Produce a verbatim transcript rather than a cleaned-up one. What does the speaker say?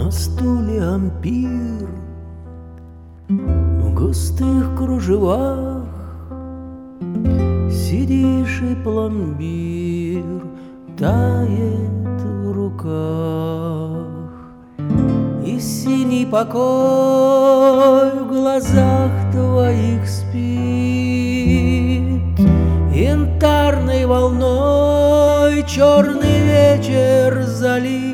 На стуле ампир в густых кружевах сидишь, и пломбир тает в руках, и синий покой в глазах твоих спит. Янтарной волной черный вечер залит.